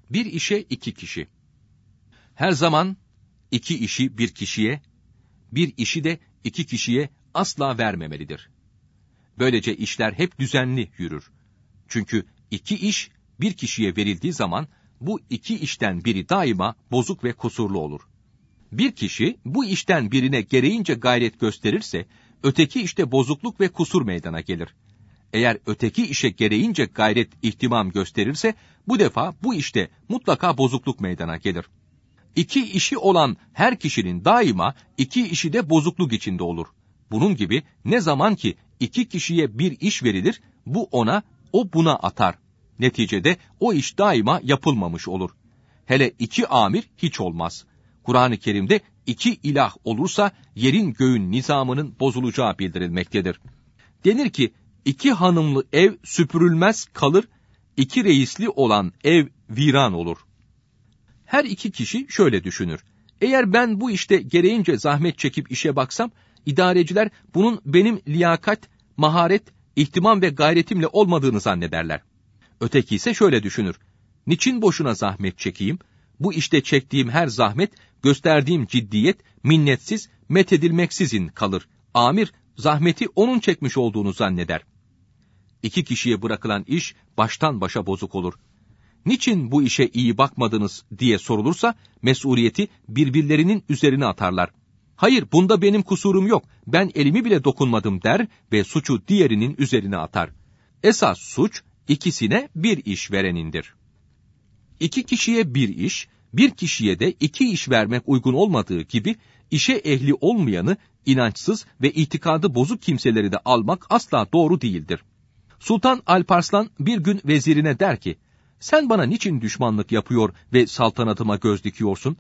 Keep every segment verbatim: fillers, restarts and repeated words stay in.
Bir işe iki kişi. Her zaman iki işi bir kişiye, bir işi de iki kişiye asla vermemelidir. Böylece işler hep düzenli yürür. Çünkü iki iş bir kişiye verildiği zaman bu iki işten biri daima bozuk ve kusurlu olur. Bir kişi bu işten birine gereğince gayret gösterirse, öteki işte bozukluk ve kusur meydana gelir. Eğer öteki işe gereğince gayret ihtimam gösterirse, bu defa bu işte mutlaka bozukluk meydana gelir. İki işi olan her kişinin daima iki işi de bozukluk içinde olur. Bunun gibi ne zaman ki iki kişiye bir iş verilir, bu ona, o buna atar. Neticede o iş daima yapılmamış olur. Hele iki amir hiç olmaz. Kur'an-ı Kerim'de iki ilah olursa yerin göğün nizamının bozulacağı bildirilmektedir. Denir ki, iki hanımlı ev süpürülmez kalır, iki reisli olan ev viran olur. Her iki kişi şöyle düşünür: eğer ben bu işte gereğince zahmet çekip işe baksam, idareciler bunun benim liyakat, maharet, ihtimam ve gayretimle olmadığını zannederler. Öteki ise şöyle düşünür: niçin boşuna zahmet çekeyim? Bu işte çektiğim her zahmet, gösterdiğim ciddiyet, minnetsiz, methedilmeksizin kalır. Amir, zahmeti onun çekmiş olduğunu zanneder. İki kişiye bırakılan iş baştan başa bozuk olur. Niçin bu işe iyi bakmadınız diye sorulursa, mesuliyeti birbirlerinin üzerine atarlar. Hayır, bunda benim kusurum yok, ben elimi bile dokunmadım der ve suçu diğerinin üzerine atar. Esas suç, ikisine bir iş verenindir. İki kişiye bir iş, bir kişiye de iki iş vermek uygun olmadığı gibi, işe ehli olmayanı, inançsız ve itikadı bozuk kimseleri de almak asla doğru değildir. Sultan Alparslan bir gün vezirine der ki, sen bana niçin düşmanlık yapıyor ve saltanatıma göz dikiyorsun?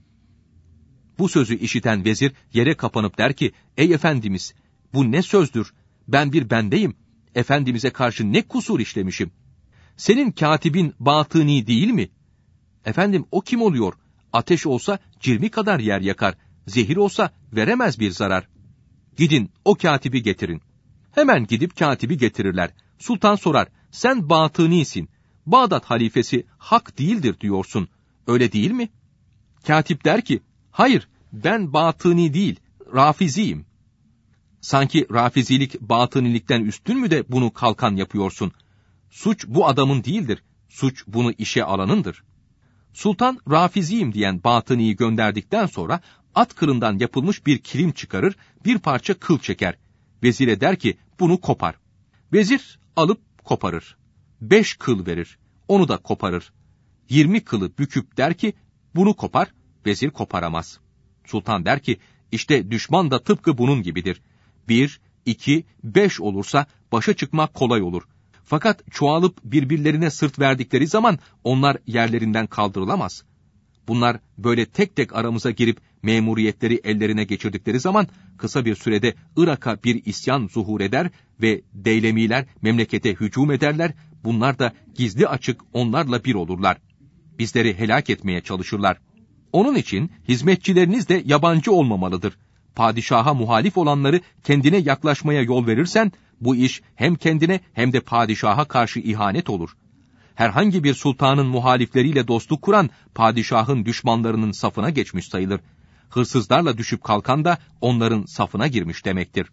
Bu sözü işiten vezir yere kapanıp der ki, ey efendimiz, bu ne sözdür? Ben bir bendeyim. Efendimize karşı ne kusur işlemişim? Senin katibin batıni değil mi? Efendim, o kim oluyor? Ateş olsa cirmi kadar yer yakar, zehir olsa veremez bir zarar. Gidin o katibi getirin. Hemen gidip katibi getirirler. Sultan sorar, sen batınisin, Bağdat halifesi hak değildir diyorsun, öyle değil mi? Katip der ki, hayır, ben batıni değil, rafiziyim. Sanki rafizilik batınilikten üstün mü de bunu kalkan yapıyorsun? Suç bu adamın değildir, suç bunu işe alanındır. Sultan rafiziyim diyen batıniyi gönderdikten sonra at kılından yapılmış bir kilim çıkarır, bir parça kıl çeker. Vezire der ki, bunu kopar. Vezir alıp koparır. Beş kıl verir, onu da koparır. Yirmi kılı büküp der ki, bunu kopar. Vezir koparamaz. Sultan der ki, işte düşman da tıpkı bunun gibidir. Bir, iki, beş olursa başa çıkmak kolay olur. Fakat çoğalıp birbirlerine sırt verdikleri zaman onlar yerlerinden kaldırılamaz. Bunlar böyle tek tek aramıza girip memuriyetleri ellerine geçirdikleri zaman kısa bir sürede Irak'a bir isyan zuhur eder ve Deylemiler memlekete hücum ederler. Bunlar da gizli açık onlarla bir olurlar. Bizleri helak etmeye çalışırlar. Onun için hizmetçileriniz de yabancı olmamalıdır. Padişaha muhalif olanları kendine yaklaşmaya yol verirsen, bu iş hem kendine hem de padişaha karşı ihanet olur. Herhangi bir sultanın muhalifleriyle dostluk kuran, padişahın düşmanlarının safına geçmiş sayılır. Hırsızlarla düşüp kalkan da onların safına girmiş demektir.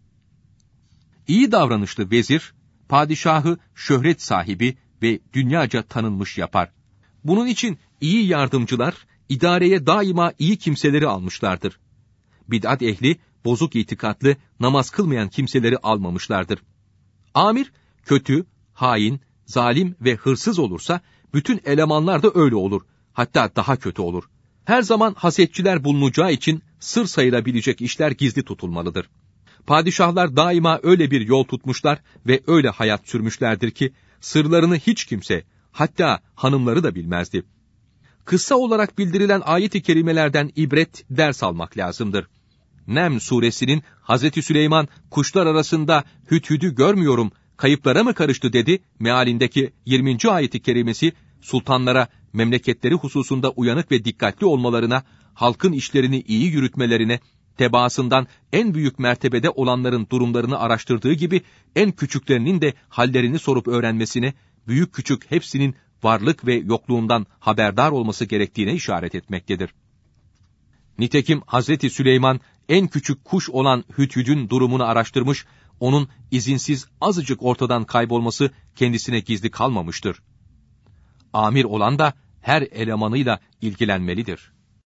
İyi davranışlı vezir, padişahı şöhret sahibi ve dünyaca tanınmış yapar. Bunun için iyi yardımcılar, idareye daima iyi kimseleri almışlardır. Bid'at ehli, bozuk itikatlı, namaz kılmayan kimseleri almamışlardır. Amir, kötü, hain, zalim ve hırsız olursa, bütün elemanlar da öyle olur, hatta daha kötü olur. Her zaman hasetçiler bulunacağı için sır sayılabilecek işler gizli tutulmalıdır. Padişahlar daima öyle bir yol tutmuşlar ve öyle hayat sürmüşlerdir ki, sırlarını hiç kimse, hatta hanımları da bilmezdi. Kıssa olarak bildirilen ayet-i kerimelerden ibret, ders almak lazımdır. Nem suresinin Hazreti Süleyman kuşlar arasında hüdhüdü görmüyorum, kayıplara mı karıştı dedi mealindeki yirminci ayet-i kerimesi, sultanlara memleketleri hususunda uyanık ve dikkatli olmalarına, halkın işlerini iyi yürütmelerine, tebaasından en büyük mertebede olanların durumlarını araştırdığı gibi en küçüklerinin de hallerini sorup öğrenmesine, büyük küçük hepsinin varlık ve yokluğundan haberdar olması gerektiğine işaret etmektedir. Nitekim Hazreti Süleyman en küçük kuş olan hüdhüdün durumunu araştırmış, onun izinsiz azıcık ortadan kaybolması kendisine gizli kalmamıştır. Amir olan da her elemanıyla ilgilenmelidir.